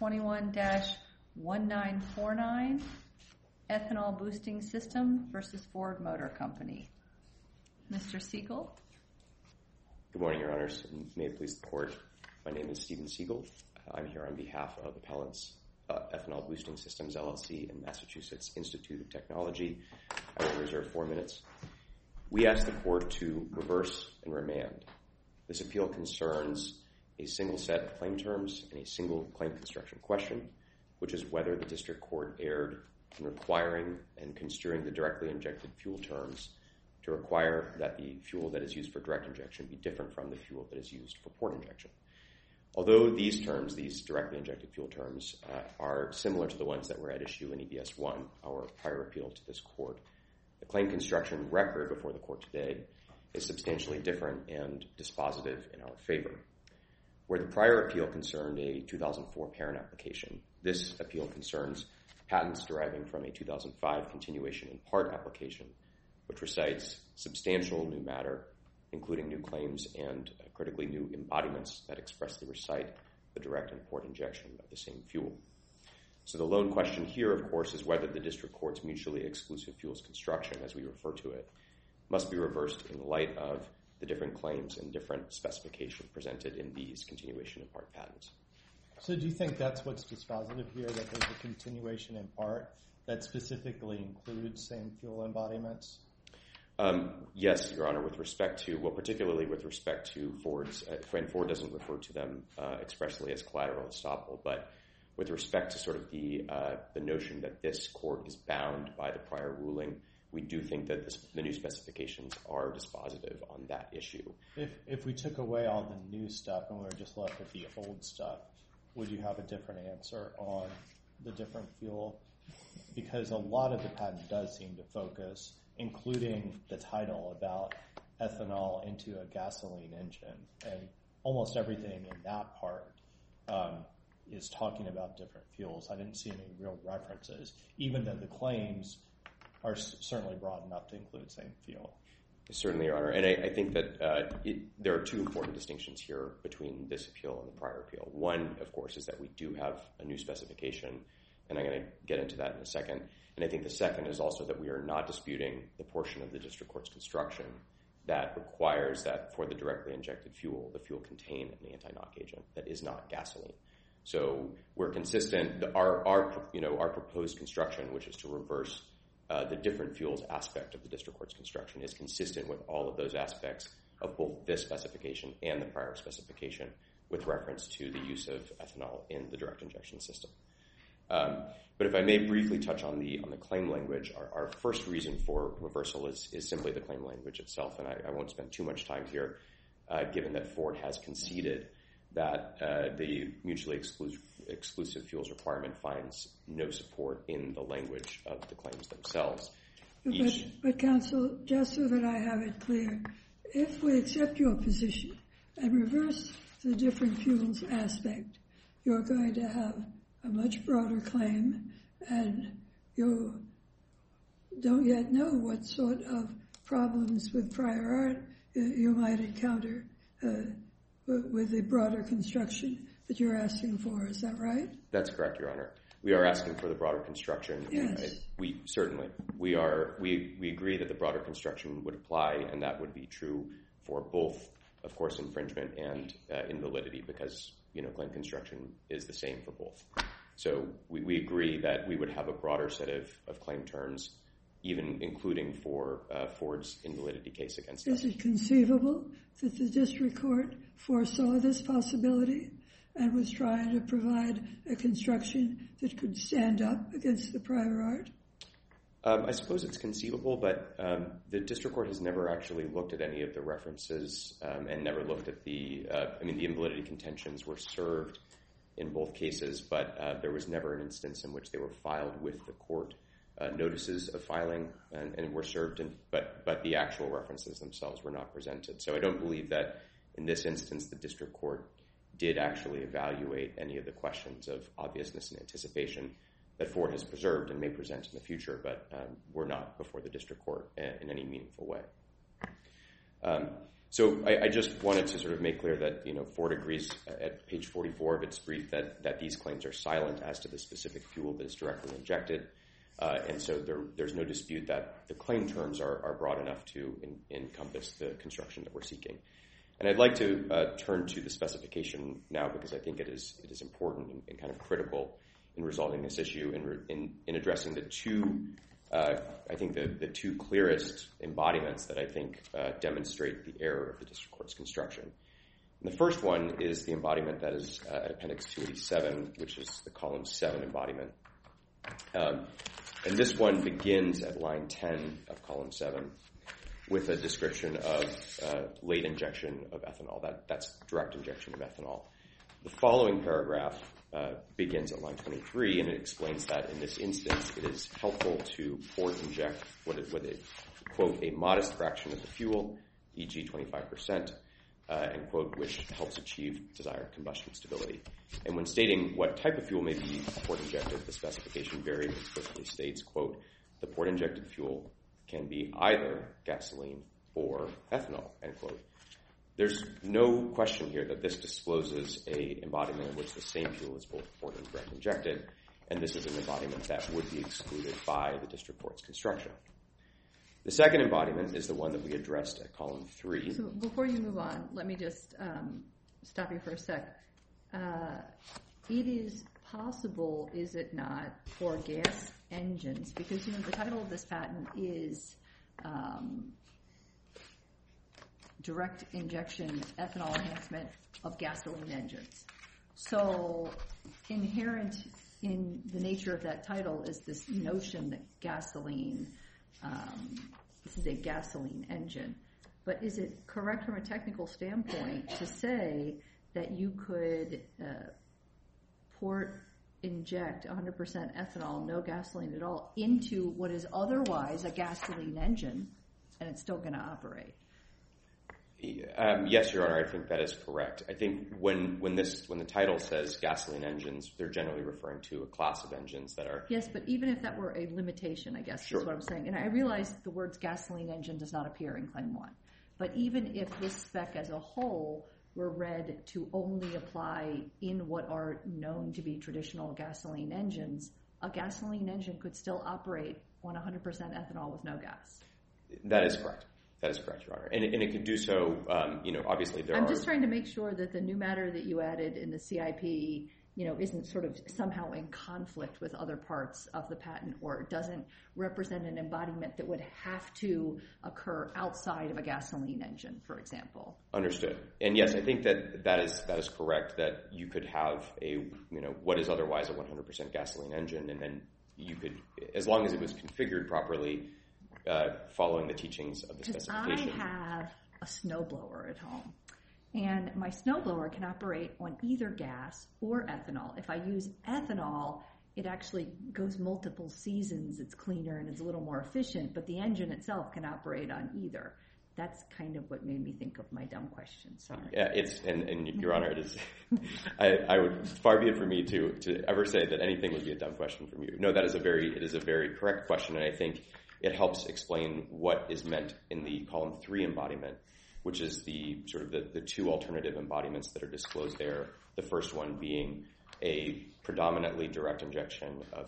21-1949, Ethanol Boosting System versus Ford Motor Company. Mr. Siegel. Good morning, Your Honors. May it please the Court. My name is Stephen Siegel. I'm here on behalf of Appellants Ethanol Boosting Systems, LLC, and Massachusetts Institute of Technology. I will reserve 4 minutes. We ask the Court to reverse and remand. This appeal concerns a single set of claim terms and a single claim construction question, which is whether the District Court erred in requiring and construing the directly injected fuel terms to require that the fuel that is used for direct injection be different from the fuel that is used for port injection. Although these terms, these directly injected fuel terms, are similar to the ones that were at issue in EBS 1, our prior appeal to this Court, the claim construction record before the Court today is substantially different and dispositive in our favor. Where the prior appeal concerned a 2004 parent application, this appeal concerns patents deriving from a 2005 continuation in part application, which recites substantial new matter, including new claims and critically new embodiments that expressly recite the direct and port injection of the same fuel. So the lone question here, of course, is whether the District Court's mutually exclusive fuels construction, as we refer to it, must be reversed in light of the different claims and different specifications presented in these continuation in part patents. So do you think that's what's dispositive here, that there's a continuation in part that specifically includes same fuel embodiments? Yes, Your Honor, with respect to, well, particularly with respect to Ford's, and Ford doesn't refer to them expressly as collateral estoppel, but with respect to sort of the notion that this Court is bound by the prior ruling, we do think that the new specifications are dispositive on that issue. If we took away all the new stuff and we were just left with the old stuff, would you have a different answer on the different fuel? Because a lot of the patent does seem to focus, including the title, about ethanol into a gasoline engine. And almost everything in that part is talking about different fuels. I didn't see any real references, even though the claims are certainly broad enough to include same fuel. Certainly, Your Honor. And I think that there are two important distinctions here between this appeal and the prior appeal. One, of course, is that we do have a new specification, and I'm going to get into that in a second. And I think the second is also that we are not disputing the portion of the District Court's construction that requires that for the directly injected fuel, the fuel contain an anti-knock agent that is not gasoline. So we're consistent. Our proposed construction, which is to reverse the different fuels aspect of the District Court's construction, is consistent with all of those aspects of both this specification and the prior specification with reference to the use of ethanol in the direct injection system. But if I may briefly touch on the claim language, our first reason for reversal is simply the claim language itself, and I won't spend too much time here, given that Ford has conceded that the mutually exclusive fuels requirement finds no support in the language of the claims themselves. But counsel, just so that I have it clear, if we accept your position and reverse the different fuels aspect, you're going to have a much broader claim, and you don't yet know what sort of problems with prior art you might encounter with the broader construction that you're asking for. Is that right? That's correct, Your Honor. We are asking for the broader construction. Yes. We agree that the broader construction would apply, and that would be true for both, of course, infringement and invalidity, because claim construction is the same for both. So we agree that we would have a broader set of claim terms, even including for Ford's invalidity case against us. Is it conceivable that the District Court foresaw this possibility and was trying to provide a construction that could stand up against the prior art? I suppose it's conceivable, but the District Court has never actually looked at any of the references and never looked at the invalidity contentions were served in both cases, but there was never an instance in which they were filed with the court. Notices of filing and were served, but the actual references themselves were not presented. So I don't believe that in this instance the District Court did actually evaluate any of the questions of obviousness and anticipation that Ford has preserved and may present in the future, but were not before the District Court in any meaningful way. So I just wanted to sort of make clear that, Ford agrees at page 44 of its brief that these claims are silent as to the specific fuel that is directly injected. And so there's no dispute that the claim terms are broad enough to encompass the construction that we're seeking. And I'd like to turn to the specification now because I think it is important and kind of critical in resolving this issue in addressing the two, I think the two clearest embodiments that I think demonstrate the error of the district court's construction. And the first one is the embodiment that is at Appendix 287, which is the column 7 embodiment. And this one begins at line 10 of column 7 with a description of late injection of ethanol. That's direct injection of ethanol. The following paragraph begins at line 23, and it explains that in this instance, it is helpful to port inject what it, quote, a modest fraction of the fuel, e.g. 25%, end quote, which helps achieve desired combustion stability. And when stating what type of fuel may be port injected, the specification very explicitly states, quote, the port injected fuel can be either gasoline or ethanol, end quote. There's no question here that this discloses a embodiment in which the same fuel is both port and direct injected, and this is an embodiment that would be excluded by the district court's construction. The second embodiment is the one that we addressed at column 3. So before you move on, let me just stop you for a sec. It is possible, is it not, for gas engines, because the title of this patent is direct injection ethanol enhancement of gasoline engines. So inherent in the nature of that title is this notion that gasoline, this is a gasoline engine. But is it correct from a technical standpoint to say that you could port inject 100% ethanol, no gasoline at all, into what is otherwise a gasoline engine, and it's still going to operate? Yes, Your Honor, I think that is correct. I think when the title says gasoline engines, they're generally referring to a class of engines that are... Yes, but even if that were a limitation, I guess is what I'm saying. And I realize the words gasoline engine does not appear in Claim 1. But even if this spec as a whole were read to only apply in what are known to be traditional gasoline engines, a gasoline engine could still operate on 100% ethanol with no gas. That is correct. That is correct, Your Honor. And it could do so, obviously I'm just trying to make sure that the new matter that you added in the CIP, isn't sort of somehow in conflict with other parts of the patent, or doesn't represent an embodiment that would have to occur outside of a gasoline engine, for example. Understood. And yes, I think that is correct, that you could have what is otherwise a 100% gasoline engine, and then you could, as long as it was configured properly, following the teachings of the specification. I have a snowblower at home, and my snowblower can operate on either gas or ethanol. If I use ethanol, it actually goes multiple seasons. It's cleaner and it's a little more efficient, but the engine itself can operate on either. That's kind of what made me think of my dumb question. Sorry. Yeah, and Your Honor, it is. I would far be it for me to ever say that anything would be a dumb question from you. No, it is a very correct question, and I think it helps explain what is meant in the column 3 embodiment, which is the sort of the two alternative embodiments that are disclosed there. The first one being a predominantly direct injection of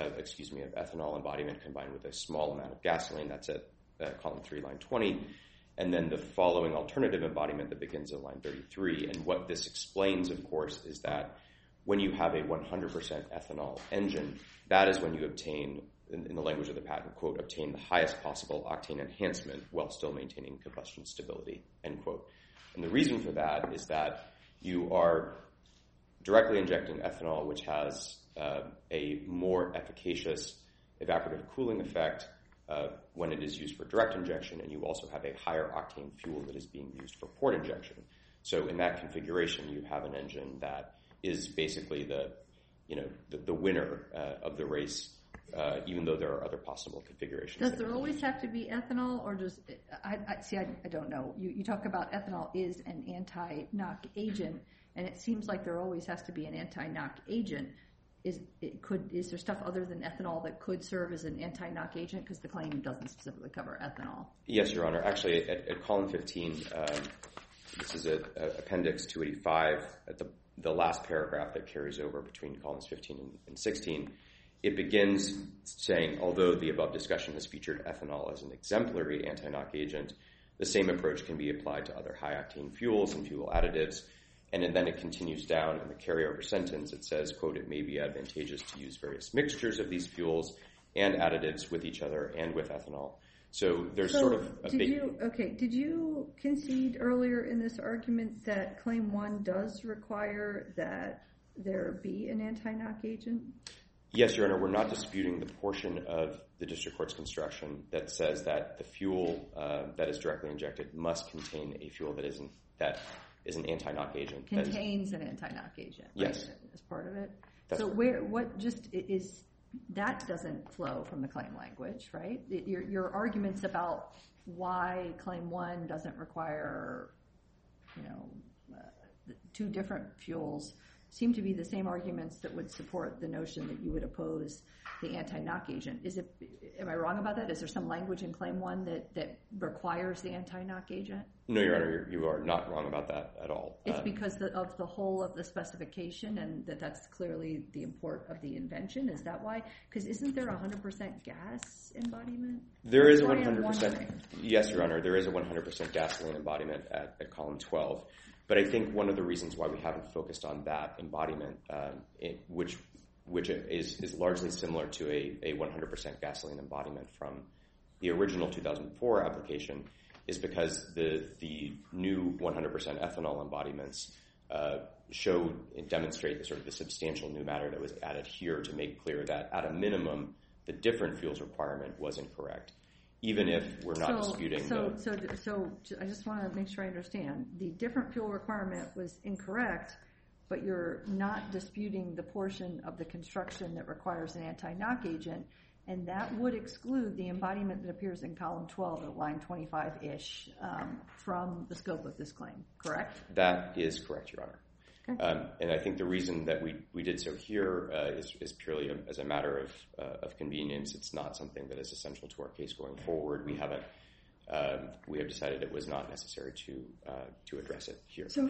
ethanol embodiment combined with a small amount of gasoline. That's at column 3, line 20. And then the following alternative embodiment that begins at line 33. And what this explains, of course, is that when you have a 100% ethanol engine, that is when you obtain, in the language of the patent, quote, obtain the highest possible octane enhancement while still maintaining combustion stability, end quote. And the reason for that is that you are directly injecting ethanol, which has a more efficacious evaporative cooling effect when it is used for direct injection, and you also have a higher octane fuel that is being used for port injection. So in that configuration, you have an engine that is basically the winner of the race, even though there are other possible configurations. Does there always have to be ethanol, or does I don't know. You talk about ethanol is an anti-knock agent, and it seems like there always has to be an anti-knock agent. is there stuff other than ethanol that could serve as an anti-knock agent? Because the claim doesn't specifically cover ethanol. Yes, Your Honor. Actually, at column 15, this is appendix 285, at the last paragraph that carries over between columns 15 and 16, it begins saying, although the above discussion has featured ethanol as an exemplary anti-knock agent, the same approach can be applied to other high-octane fuels and fuel additives. And then it continues down in the carryover sentence. It says, quote, it may be advantageous to use various mixtures of these fuels and additives with each other and with ethanol. So there's sort of a big... Did you concede earlier in this argument that Claim 1 does require that there be an anti-knock agent? Yes, Your Honor. We're not disputing the portion of the district court's construction that says that the fuel that is directly injected must contain a fuel that is an anti-knock agent. Contains an anti-knock agent, right? Yes. As part of it? That's so right. that doesn't flow from the claim language, right? Your arguments about why Claim 1 doesn't require, two different fuels seem to be the same arguments that would support the notion that you would oppose the anti-knock agent. Am I wrong about that? Is there some language in Claim 1 that requires the anti-knock agent? No, Your Honor, you are not wrong about that at all. It's because of the whole of the specification and that's clearly the import of the invention? Is that why? Because isn't there 100% gas embodiment? There is a That's why I'm 100%. wondering. Yes, Your Honor, there is a 100% gasoline embodiment at column 12. But I think one of the reasons why we haven't focused on that embodiment, which is largely similar to a 100% gasoline embodiment from the original 2004 application, is because the new 100% ethanol embodiments show and demonstrate the substantial new matter that was added here to make clear that at a minimum the different fuels requirement was incorrect, even if we're not disputing. So I just want to make sure I understand. The different fuel requirement was incorrect, but you're not disputing the portion of the construction that requires an anti-knock agent, and that would exclude the embodiment that appears in column 12 at line 25-ish from the scope of this claim, correct? That is correct, Your Honor. Okay. And I think the reason that we did so here is purely as a matter of convenience. It's not something that is essential to our case going forward. We have decided it was not necessary to address it here. So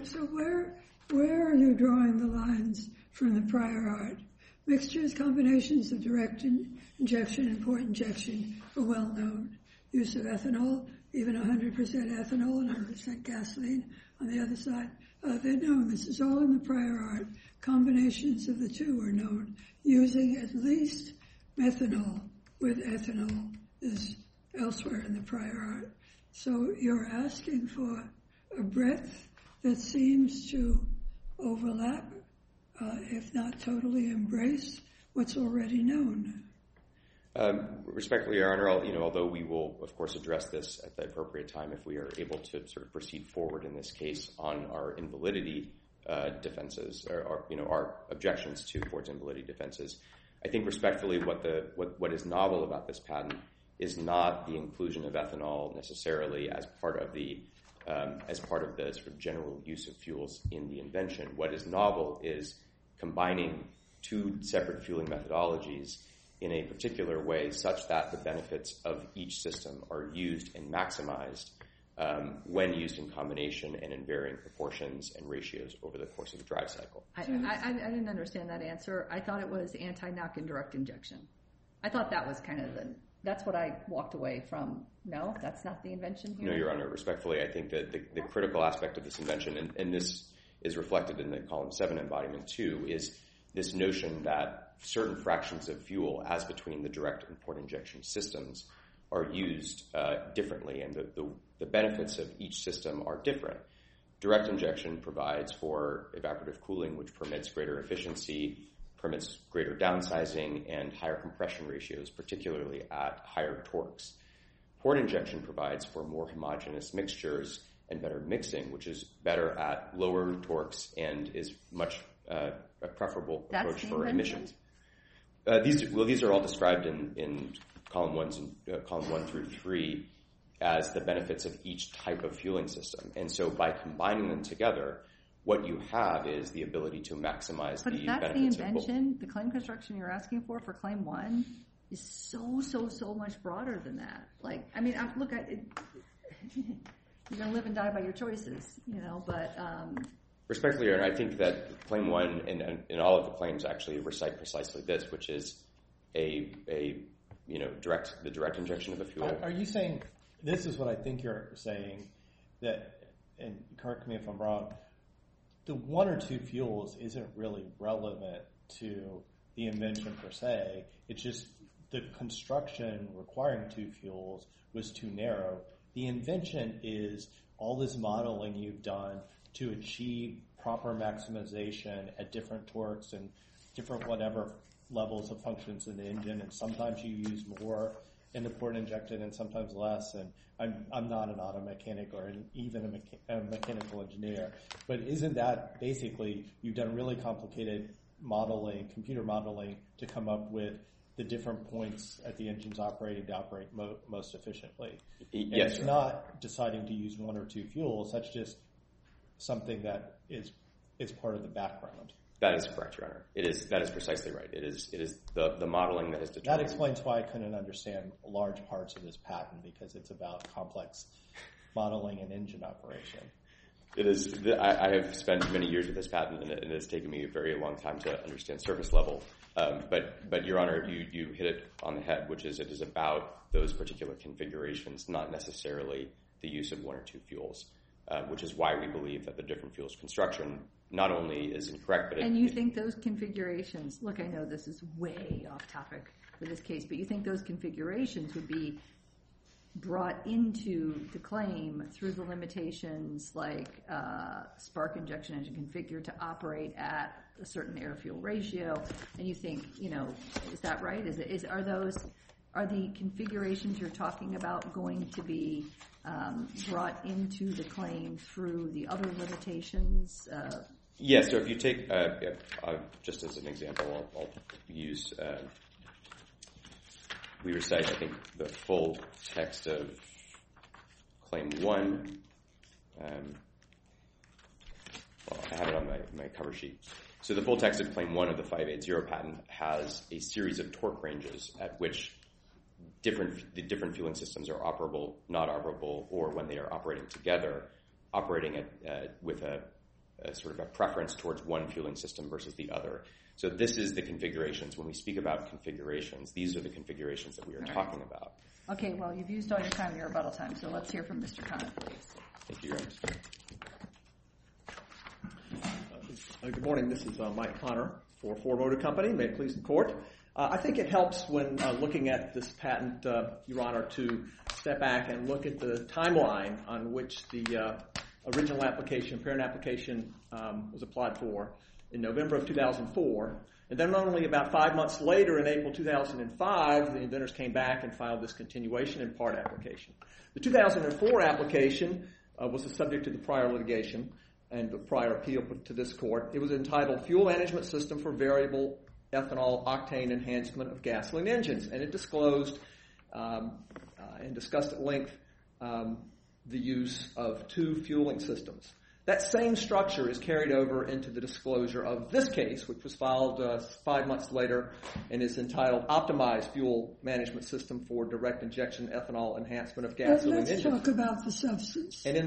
where are you drawing the lines from the prior art? Mixtures, combinations of direct injection and port injection are well known. Use of ethanol, even 100% ethanol and 100% gasoline on the other side. They're known. This is all in the prior art. Combinations of the two are known. Using at least methanol with ethanol is elsewhere in the prior art. So you're asking for a breadth that seems to overlap, if not totally embrace, what's already known. Respectfully, Your Honor, although we will, of course, address this at the appropriate time if we are able to sort of proceed forward in this case on our invalidity defenses, or our objections to Ford's invalidity defenses, I think respectfully what is novel about this patent is not the inclusion of ethanol necessarily as part of the sort of general use of fuels in the invention. What is novel is combining two separate fueling methodologies in a particular way such that the benefits of each system are used and maximized when used in combination and in varying proportions and ratios over the course of the drive cycle. I didn't understand that answer. I thought it was anti-knock and direct injection. I thought that was kind of that's what I walked away from. No, that's not the invention here? No, Your Honor. Respectfully, I think that the critical aspect of this invention, and this is reflected in the column 7 embodiment too, is this notion that certain fractions of fuel, as between the direct and port injection systems, are used differently, and the benefits of each system are different. Direct injection provides for evaporative cooling, which permits greater efficiency, permits greater downsizing, and higher compression ratios, particularly at higher torques. Port injection provides for more homogeneous mixtures and better mixing, which is better at lower torques and is much a preferable approach for emissions. These are all described in column 1 through 3 as the benefits of each type of fueling system. And so by combining them together, What you have is the ability to maximize But the if that's the benefits of both. invention, the claim construction you're asking for Claim 1 is so much broader than that. Like, I mean, look at it. You're going to live and die by your choices, but... Respectfully, Your Honor, I think that Claim 1 and all of the claims actually recite precisely this, which is the direct injection of the fuel. Are you saying, this is what I think you're saying, that, and correct me if I'm wrong, the one or two fuels isn't really relevant to the invention per se. It's just the construction requiring two fuels was too narrow. The invention is all this modeling you've done to achieve proper maximization at different torques and different whatever levels of functions in the engine, and sometimes you use more in the port injected and sometimes less. And I'm not an auto mechanic or even a mechanical engineer, but isn't that basically you've done really complicated modeling, computer modeling, to come up with the different points at the engine's operating to operate most efficiently? Yes, it's not deciding to use one or two fuels. That's just something that is part of the background. That is correct, Your Honor. That is precisely right. It is the modeling that is determined. That explains why I couldn't understand large parts of this patent, because it's about complex modeling and engine operation. It is. I have spent many years with this patent, and it has taken me a very long time to understand surface level. But Your Honor, you hit it on the head, which is it is about those particular configurations, not necessarily the use of one or two fuels, which is why we believe that the different fuels construction not only is incorrect, but you think those configurations, look, I know this is way off topic for this case, but you think those configurations would be brought into the claim through the limitations like spark injection engine configured to operate at a certain air-fuel ratio, and you think, is that right? Are the configurations you're talking about going to be brought into the claim through the other limitations? Yes, so if you take, just as an example, I'll use, we recite, I think, the full text of Claim 1. I have it on my cover sheet. So the full text of Claim 1 of the 580 patent has a series of torque ranges at which the different fueling systems are operable, not operable, or when they are operating together, operating with a sort of a preference towards one fueling system versus the other. So this is the configurations. When we speak about configurations, these are the configurations that we are talking about. Okay, well, you've used all your time in your rebuttal time, so let's hear from Mr. Conant, please. Thank you, Your Honor. Good morning. This is Mike Connor for Ford Motor Company. May it please the Court. I think it helps when looking at this patent, Your Honor, to step back and look at the timeline on which the original application, parent application, was applied for in November of 2004. And then only about 5 months later, in April 2005, the inventors came back and filed this continuation and part application. The 2004 application was the subject of the prior litigation and the prior appeal to this court. It was entitled Fuel Management System for Variable Ethanol Octane Enhancement of Gasoline Engines, and it disclosed and discussed at length the use of two fueling systems. That same structure is carried over into the disclosure of this case, which was filed 5 months later and is entitled Optimized Fuel Management System for Direct Injection Ethanol Enhancement of Gasoline Engines. Let's talk about the substance. And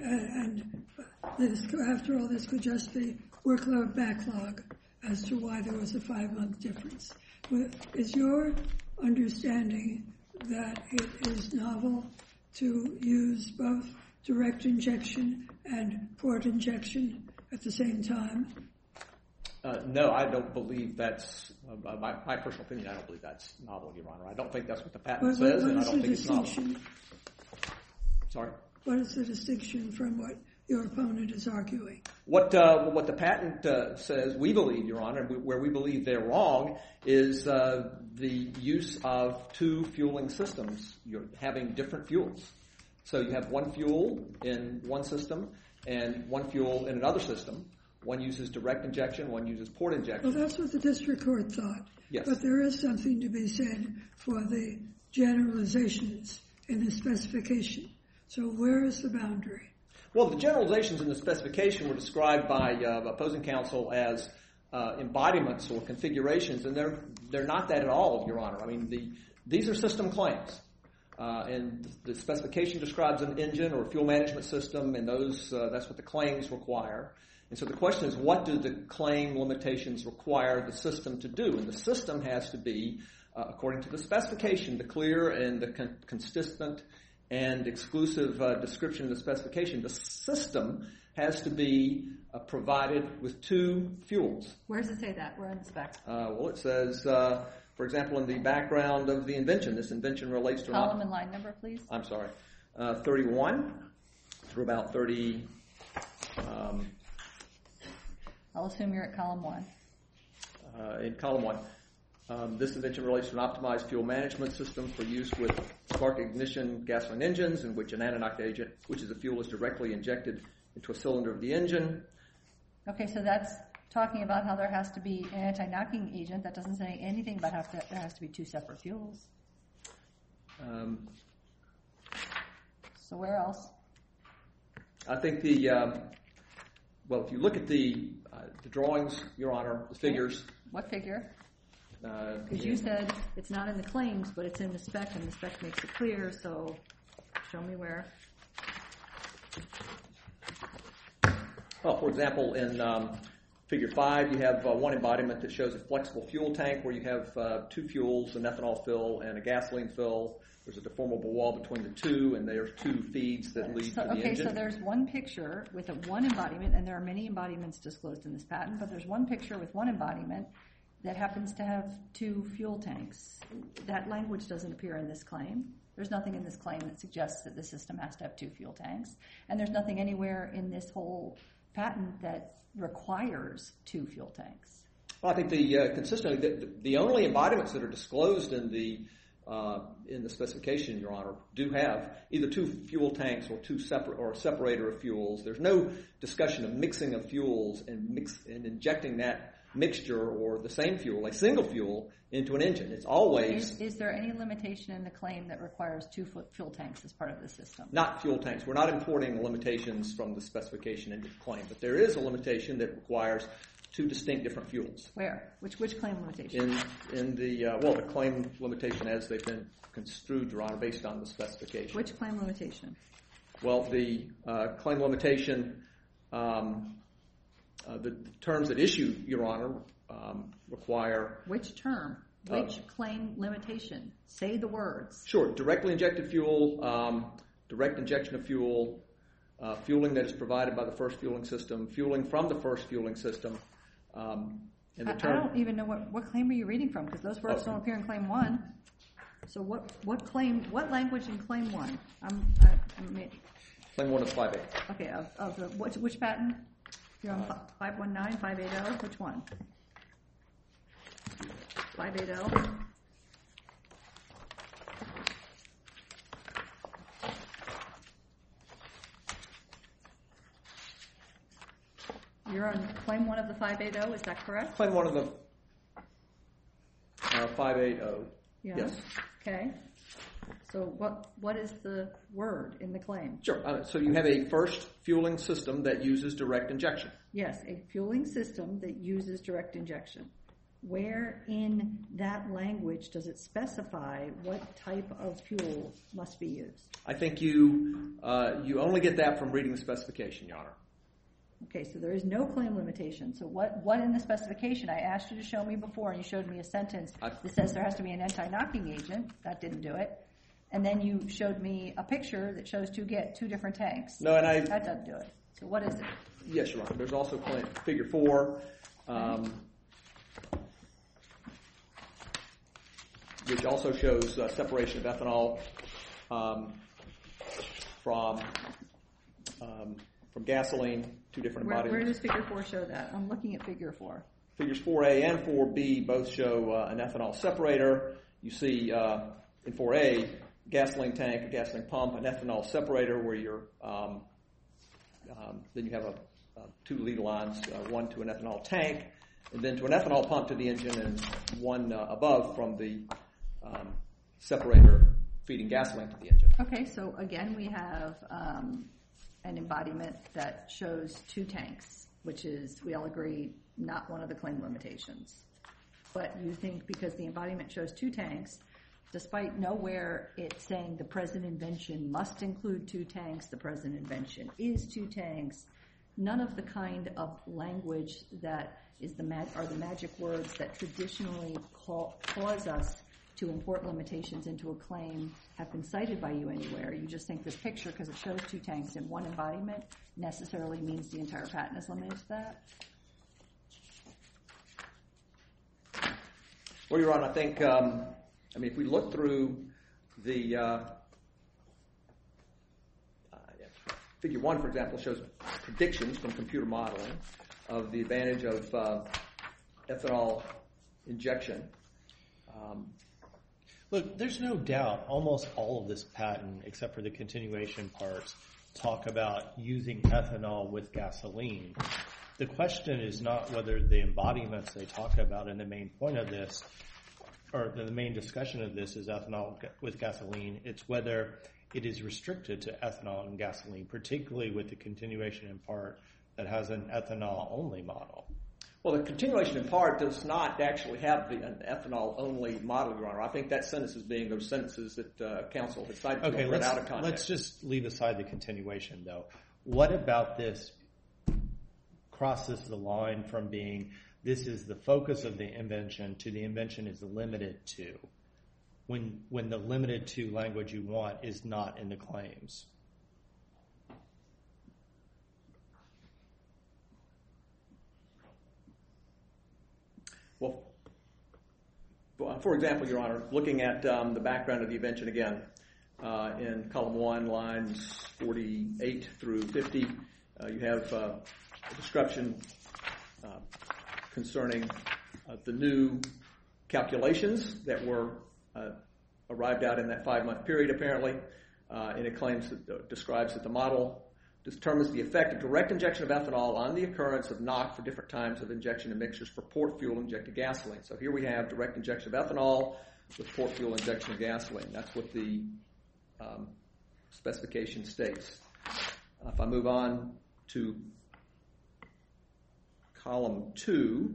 this, after all, this could just be workload backlog as to why there was a 5-month difference. Is your understanding that it is novel to use both direct injection and port injection at the same time? No, I don't believe that's, my personal opinion, I don't believe that's novel, Your Honor. I don't think that's what the patent says, and I don't think it's novel. Sorry? What is the distinction from what your opponent is arguing? What the patent says, we believe, Your Honor, where we believe they're wrong, is the use of two fueling systems. You're having different fuels. So you have one fuel in one system and one fuel in another system. One uses direct injection, one uses port injection. Well, that's what the district court thought. Yes. But there is something to be said for the generalizations in the specification. So where is the boundary? Well, the generalizations in the specification were described by opposing counsel as embodiments or configurations, and they're not that at all, Your Honor. I mean, these are system claims, and the specification describes an engine or fuel management system, and that's what the claims require. And so the question is, what do the claim limitations require the system to do? And the system has to be, according to the specification, the clear and the consistent and exclusive description of the specification. The system has to be provided with 2 fuels. Where does it say that? Where in the spec? Well, it says, for example, in the background of the invention, this invention relates to... Column and line number, please. I'm sorry. 31 through about 30... I'll assume you're at column 1. In column 1, this invention relates to an optimized fuel management system for use with spark ignition gasoline engines in which an anti-knock agent, which is a fuel, is directly injected into a cylinder of the engine. Okay, so that's talking about how there has to be an anti-knocking agent. That doesn't say anything about how there has to be 2 separate fuels. So where else? I think well, if you look at the drawings, Your Honor, the figures. What figure? Because you said it's not in the claims, but it's in the spec, and the spec makes it clear, so show me where. Well, for example, in figure 5, you have one embodiment that shows a flexible fuel tank where you have 2 fuels, an ethanol fill and a gasoline fill. There's a deformable wall between the 2, and there's 2 feeds that lead to the engine. Okay, so there's one picture with one embodiment, and there are many embodiments disclosed in this patent, but there's one picture with one embodiment that happens to have 2 fuel tanks. That language doesn't appear in this claim. There's nothing in this claim that suggests that the system has to have 2 fuel tanks, and there's nothing anywhere in this whole patent that requires 2 fuel tanks. Well, I think consistently the only embodiments that are disclosed in the specification, Your Honor, do have either 2 fuel tanks or a separator of fuels. There's no discussion of mixing of fuels and injecting that mixture or the same fuel, a single fuel, into an engine. It's always... Is there any limitation in the claim that requires 2 fuel tanks as part of the system? Not fuel tanks. We're not importing limitations from the specification into the claim, but there is a limitation that requires 2 distinct different fuels. Where? Which claim limitation? In the claim limitation as they've been construed, Your Honor, based on the specification. Which claim limitation? Well, the claim limitation, the terms at issue, Your Honor, require... Which term? Which claim limitation? Say the words. Sure. Directly injected fuel, direct injection of fuel, fueling that is provided by the first fueling system, fueling from the first fueling system. I don't even know what claim are you reading from, because those words don't appear in Claim 1. So what language in Claim 1? Claim 1 of 5A. Okay, which patent? You're on 519, 580, which one? 580. You're on Claim 1 of the 580, is that correct? Claim 1 of the 580. Yeah. Yes. Okay. So what is the word in the claim? Sure. So you have a first fueling system that uses direct injection. Yes, a fueling system that uses direct injection. Where in that language does it specify what type of fuel must be used? I think you only get that from reading the specification, Your Honor. Okay, so there is no claim limitation. So what in the specification? I asked you to show me before, and you showed me a sentence that says there has to be an anti-knocking agent. That didn't do it. And then you showed me a picture that shows 2 different tanks. No, and that doesn't do it. So what is it? Yes, Your Honor. There's also figure 4, which also shows separation of ethanol from gasoline, 2 different embodiments. Where does figure 4 show that? I'm looking at figure 4. Figures 4A and 4B both show an ethanol separator. You see in 4A, gasoline tank, a gasoline pump, an ethanol separator where you're then you have 2 lead lines, one to an ethanol tank, and then to an ethanol pump to the engine, and one above from the separator feeding gasoline to the engine. Okay, so again we have an embodiment that shows 2 tanks, which is, we all agree, not one of the claim limitations. But you think because the embodiment shows 2 tanks, despite nowhere it's saying the present invention must include 2 tanks, the present invention is 2 tanks, none of the kind of language that is are the magic words that traditionally cause us to import limitations into a claim have been cited by you anywhere. You just think this picture, because it shows 2 tanks in one embodiment, necessarily means the entire patent is limited to that? Well, Your Honor, I think, if we look through the Figure 1, for example, shows predictions from computer modeling of the advantage of ethanol injection. Look, there's no doubt almost all of this patent, except for the continuation parts, talk about using ethanol with gasoline. The question is not whether the embodiments they talk about, and the main point of this, or the main discussion of this is ethanol with gasoline. It's whether it is restricted to ethanol and gasoline, particularly with the continuation in part that has an ethanol-only model. Well, the continuation in part does not actually have an ethanol-only model, Your Honor. I think that sentence is being those sentences that counsel has cited Okay, read out of context. Let's just leave aside the continuation, though. What about this crosses the line from being this is the focus of the invention to the invention is limited to, when the limited to language you want is not in the claims? Well, for example, Your Honor, looking at the background of the invention again, in column 1, lines 48 through 50, you have a description concerning the new calculations that were arrived out in that 5-month period, apparently, and it describes that the model determines the effect of direct injection of ethanol on the occurrence of NOx for different times of injection and mixtures for port fuel injected gasoline. So here we have direct injection of ethanol with port fuel injection of gasoline. That's what the specification states. If I move on to column 2,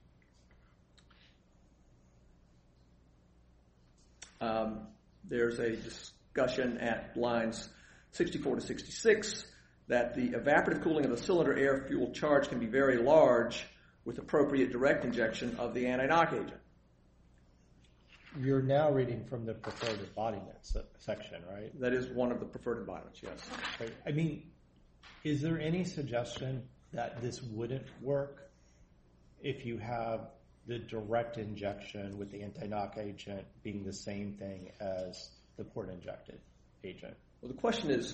there's a discussion at lines 64 to 66 that the evaporative cooling of the cylinder air-fuel charge can be very large with appropriate direct injection of the anti-knock agent. You're now reading from the preferred embodiments section, right? That is one of the preferred embodiments, yes. Right. I mean, is there any suggestion that this wouldn't work if you have the direct injection with the anti-knock agent being the same thing as the port-injected agent? Well, the question is...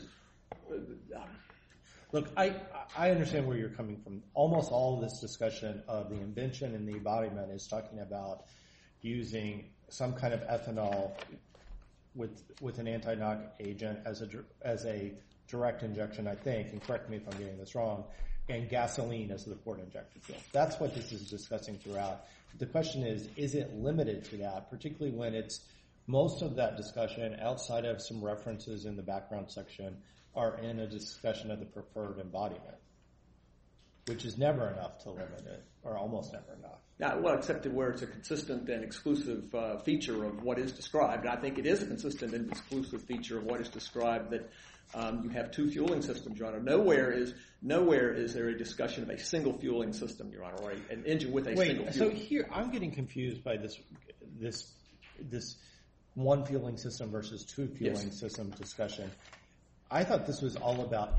Look, I understand where you're coming from. Almost all of this discussion of the invention and the embodiment is talking about using some kind of ethanol with an anti-knock agent as a direct injection, I think, and correct me if I'm getting this wrong, and gasoline as the port-injected fuel. That's what this is discussing throughout. The question is it limited to that, particularly when it's most of that discussion outside of some references in the background section are in a discussion of the preferred embodiment, which is never enough to limit it, or almost never enough. Yeah, well, except where it's a consistent and exclusive feature of what is described. And I think it is a consistent and exclusive feature of what is described that you have 2 fueling systems, Your Honor. Nowhere is there a discussion of a single fueling system, Your Honor, or an engine with a single fuel. So here I'm getting confused by this one fueling system versus 2 fueling system discussion. I thought this was all about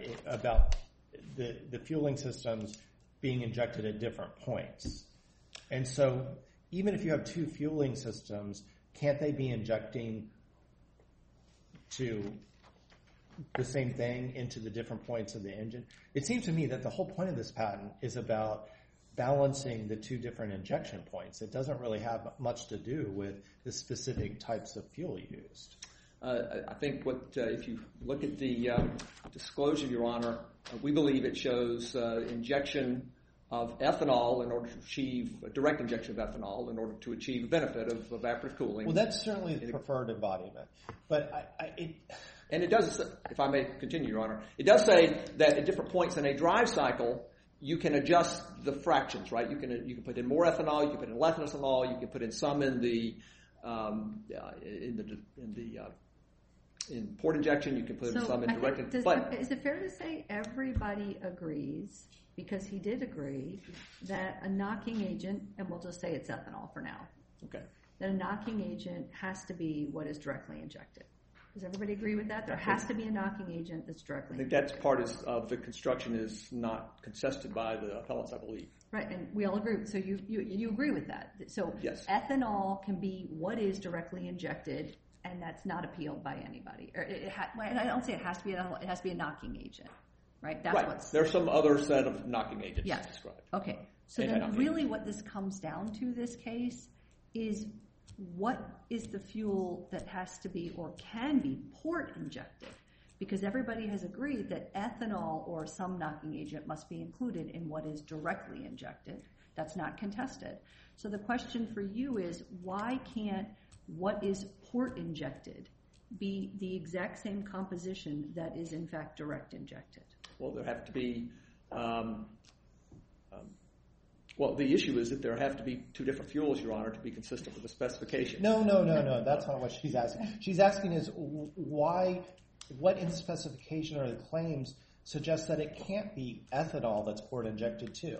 the fueling systems being injected at different points. And so even if you have 2 fueling systems, can't they be injecting to the same thing into the different points of the engine? It seems to me that the whole point of this patent is about balancing the 2 different injection points. It doesn't really have much to do with the specific types of fuel used. I think if you look at the disclosure, Your Honor, we believe it shows injection of ethanol in order to achieve a direct injection of ethanol in order to achieve the benefit of evaporative cooling. Well, that's certainly the preferred embodiment. But And it does, if I may continue, Your Honor, it does say that at different points in a drive cycle, you can adjust the fractions, right? You can put in more ethanol, you can put in less ethanol, you can put in some in port injection, you can put in some in direct. Is it fair to say everybody agrees, because he did agree, that a knocking agent, and we'll just say it's ethanol for now, okay, that a knocking agent has to be what is directly injected? Does everybody agree with that? There has to be a knocking agent that's directly injected. I think that's part of the construction is not contested by the appellants, I believe. Right, and we all agree. So you agree with that. So yes. Ethanol can be what is directly injected, and that's not appealed by anybody. Or I don't say it has to be ethanol. It has to be a knocking agent, right? That's right. There's some other set of knocking agents described. Okay. So then really what this comes down to, this case, is what is the fuel that has to be or can be port injected? Because everybody has agreed that ethanol or some knocking agent must be included in what is directly injected. That's not contested. So the question for you is, why can't what is port injected be the exact same composition that is in fact direct injected? Well, there have to be well, the issue is that there have to be two different fuels, Your Honor, to be consistent with the specification. No. That's not what she's asking. She's asking is why, what in the specification or the claims suggests that it can't be ethanol that's port injected too?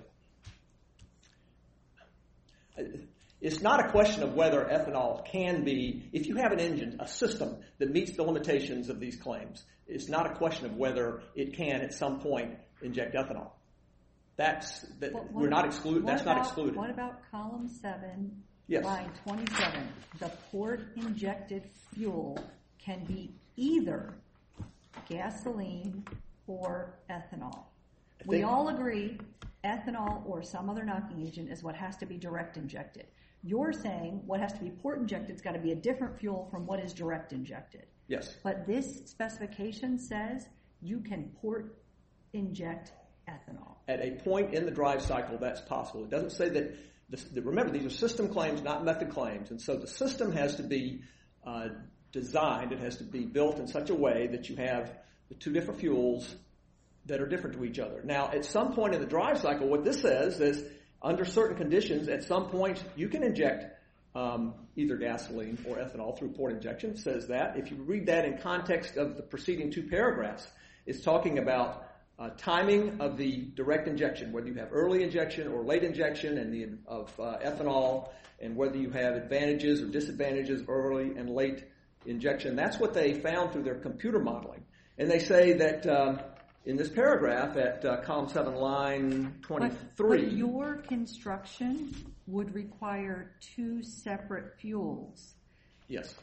It's not a question of whether ethanol can be, if you have an engine, a system that meets the limitations of these claims, it's not a question of whether it can at some point inject ethanol. That's not excluded. What about column 7, line 27? The port injected fuel can be either gasoline or ethanol. We all agree ethanol or some other knocking agent is what has to be direct injected. You're saying what has to be port injected has got to be a different fuel from what is direct injected. Yes. But this specification says you can port inject ethanol. At a point in the drive cycle, that's possible. It doesn't say that. Remember, these are system claims, not method claims, and so the system has to be designed. It has to be built in such a way that you have the two different fuels that are different to each other. Now, at some point in the drive cycle, what this says is, under certain conditions, at some point you can inject either gasoline or ethanol through port injection. It says that. If you read that in context of the preceding two paragraphs, it's talking about timing of the direct injection, whether you have early injection or late injection of ethanol, and whether you have advantages or disadvantages of early and late injection. That's what they found through their computer modeling. And they say that in this paragraph at column 7, line 23. But your construction would require two separate fuels. Yes.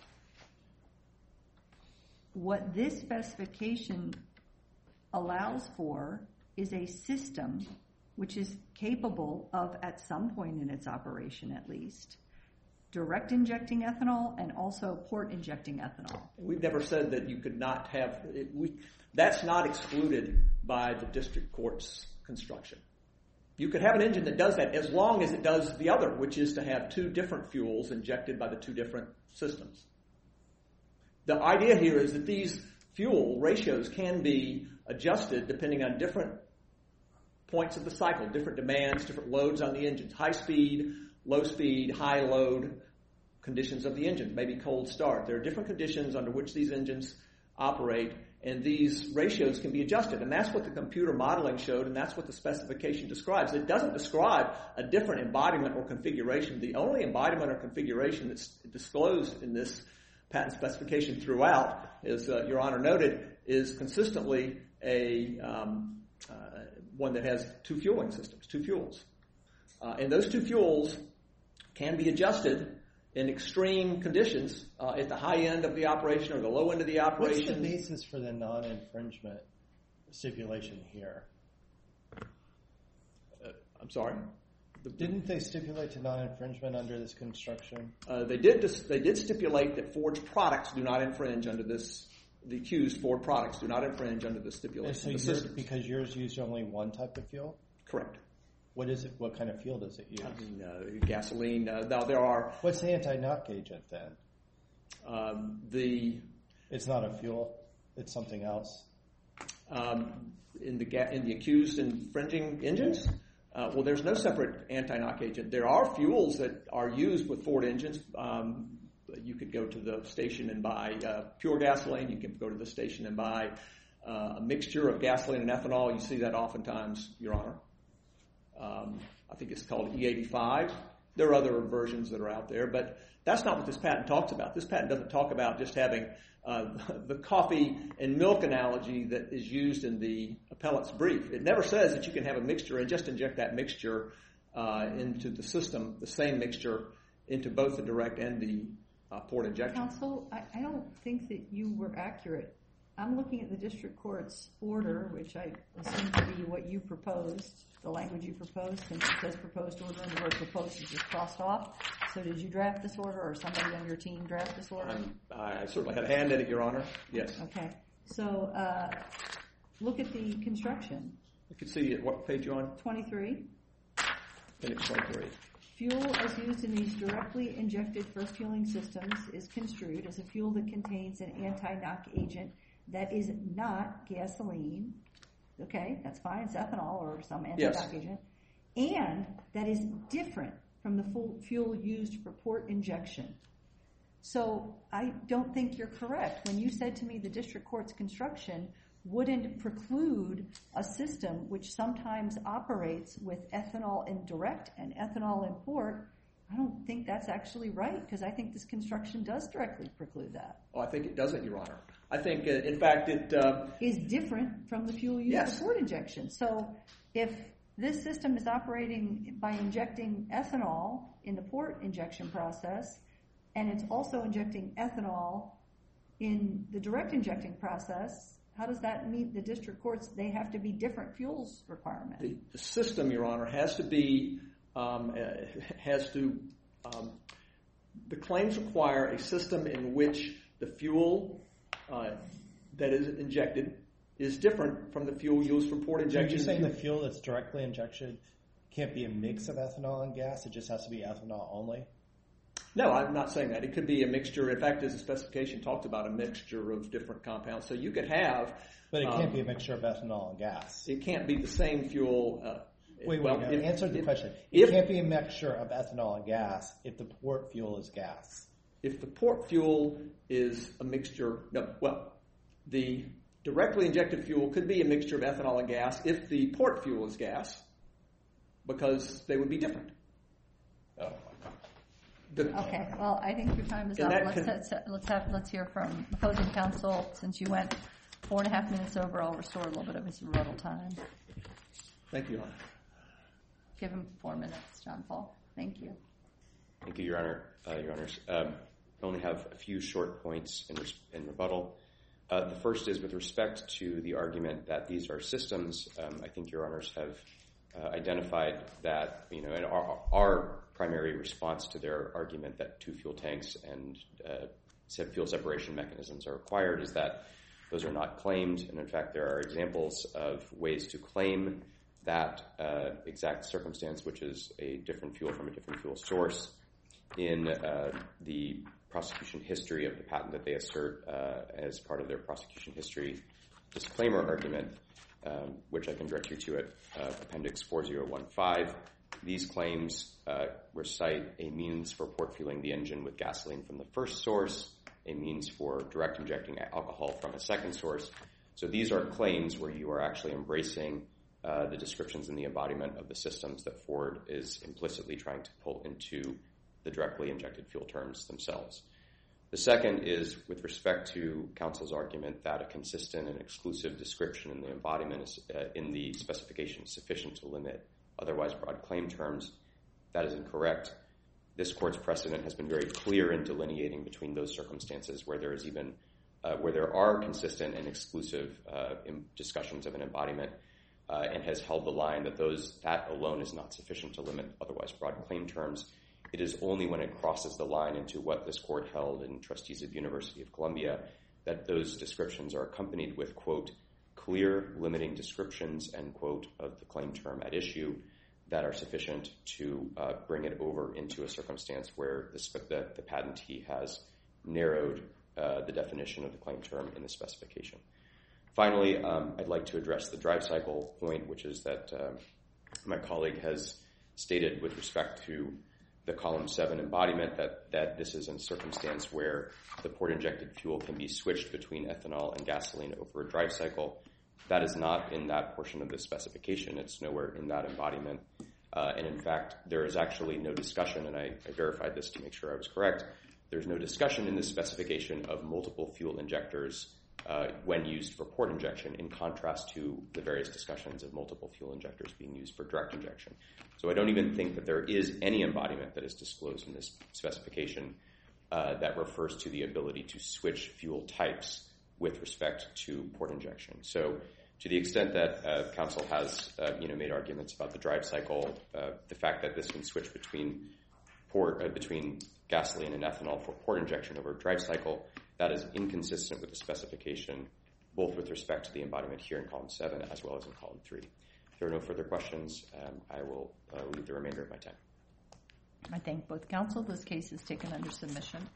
What this specification allows for is a system which is capable of, at some point in its operation at least, direct injecting ethanol and also port injecting ethanol. We've never said that you could not have it. That's not excluded by the district court's construction. You could have an engine that does that as long as it does the other, which is to have two different fuels injected by the two different systems. The idea here is that these fuel ratios can be adjusted depending on different points of the cycle, different demands, different loads on the engines, high speed, low speed, high load conditions of the engine, maybe cold start. There are different conditions under which these engines operate, and these ratios can be adjusted. And that's what the computer modeling showed, and that's what the specification describes. It doesn't describe a different embodiment or configuration. The only embodiment or configuration that's disclosed in this patent specification throughout, as Your Honor noted, is consistently one that has two fueling systems, two fuels. And those two fuels can be adjusted in extreme conditions at the high end of the operation or the low end of the operation. What's the basis for the non-infringement stipulation here? I'm sorry? Didn't they stipulate to non-infringement under this construction? They did stipulate that Ford's products do not infringe under this. The accused Ford products do not infringe under the stipulation. So because yours used only one type of fuel? Correct. What is it? What kind of fuel does it use? Gasoline. Now there are. What's the anti-knock agent then? It's not a fuel. it's something else? In the accused infringing engines? Well, there's no separate anti-knock agent. There are fuels that are used with Ford engines. You could go to the station and buy pure gasoline. You can go to the station and buy a mixture of gasoline and ethanol. You see that oftentimes, Your Honor. I think it's called E85. There are other versions that are out there, but that's not what this patent talks about. This patent doesn't talk about just having the coffee and milk analogy that is used in the appellant's brief. It never says that you can have a mixture and just inject that mixture into the system, the same mixture, into both the direct and the port injection. Counsel, I don't think that you were accurate. I'm looking at the district court's order, which I assume to be what you proposed, the language you proposed, since it says proposed order and the word proposed is just crossed off. So did you draft this order or somebody on your team draft this order? I certainly had a hand in it, Your Honor. Yes. Okay. So look at the construction. You can see it. What page you on? 23. Page 23. Fuel as used in these directly injected first fueling systems is construed as a fuel that contains an anti-knock agent that is not gasoline. Okay, that's fine. It's ethanol or some anti-knock agent. And that is different from the fuel used for port injection. So I don't think you're correct. When you said to me the district court's construction wouldn't preclude a system which sometimes operates with ethanol in direct and ethanol in port, I don't think that's actually right, because I think this construction does directly preclude that. Oh, I think it doesn't, Your Honor. I think, in fact, it is different from the fuel used for port injection. So if this system is operating by injecting ethanol in the port injection process, and it's also injecting ethanol in the direct injecting process, how does that meet the district court's they have to be different fuels requirement? The system, Your Honor, has to be, the claims require a system in which the fuel that is injected is different from the fuel used for port injection. So you're saying the fuel that's directly injected can't be a mix of ethanol and gas? It just has to be ethanol only? No, I'm not saying that. It could be a mixture. In fact, as the specification talked about, a mixture of different compounds. So you could have... But it can't be a mixture of ethanol and gas. It can't be the same fuel. Answer the question. It can't be a mixture of ethanol and gas if the port fuel is gas. If the port fuel is a mixture... the directly injected fuel could be a mixture of ethanol and gas if the port fuel is gas, because they would be different. Okay, well, I think your time is up. Let's hear from opposing counsel. Since you went 4.5 minutes over, I'll restore a little bit of his rebuttal time. Thank you, Your Honor. Give him 4 minutes, John Paul. Thank you. Thank you, Your Honor. Your Honors. I only have a few short points in rebuttal. The first is with respect to the argument that these are systems. I think Your Honors have identified that, and our primary response to their argument that two fuel tanks and fuel separation mechanisms are required is that those are not claimed. And in fact, there are examples of ways to claim that exact circumstance, which is a different fuel from a different fuel source, in the prosecution history of the patent that they assert as part of their prosecution history disclaimer argument, which I can direct you to at Appendix 4015. These claims recite a means for port fueling the engine with gasoline from the first source, a means for direct injecting alcohol from a second source. So these are claims where you are actually embracing the descriptions in the embodiment of the systems that Ford is implicitly trying to pull into the directly injected fuel terms themselves. The second is with respect to counsel's argument that a consistent and exclusive description in the embodiment is, in the specification is sufficient to limit otherwise broad claim terms. That is incorrect. This court's precedent has been very clear in delineating between those circumstances where there is even where there are consistent and exclusive discussions of an embodiment, and has held the line that that alone is not sufficient to limit otherwise broad claim terms. It is only when it crosses the line into what this court held in Trustees of University of Columbia that those descriptions are accompanied with, quote, clear limiting descriptions, end quote, of the claim term at issue that are sufficient to bring it over into a circumstance where the patentee has narrowed the definition of the claim term in the specification. Finally, I'd like to address the drive cycle point, which is that my colleague has stated with respect to the column 7 embodiment that this is a circumstance where the port-injected fuel can be switched between ethanol and gasoline over a drive cycle. That is not in that portion of the specification. It's nowhere in that embodiment. And in fact, there is actually no discussion, and I verified this to make sure I was correct. There's no discussion in this specification of multiple fuel injectors when used for port injection, in contrast to the various discussions of multiple fuel injectors being used for direct injection. So I don't even think that there is any embodiment that is disclosed in this specification that refers to the ability to switch fuel types with respect to port injection. So to the extent that counsel has made arguments about the drive cycle, the fact that this can switch between gasoline and ethanol for port injection over a drive cycle, that is inconsistent with the specification, both with respect to the embodiment here in column 7 as well as in column 3. If there are no further questions, I will leave the remainder of my time. I thank both counsel. This case is taken under submission.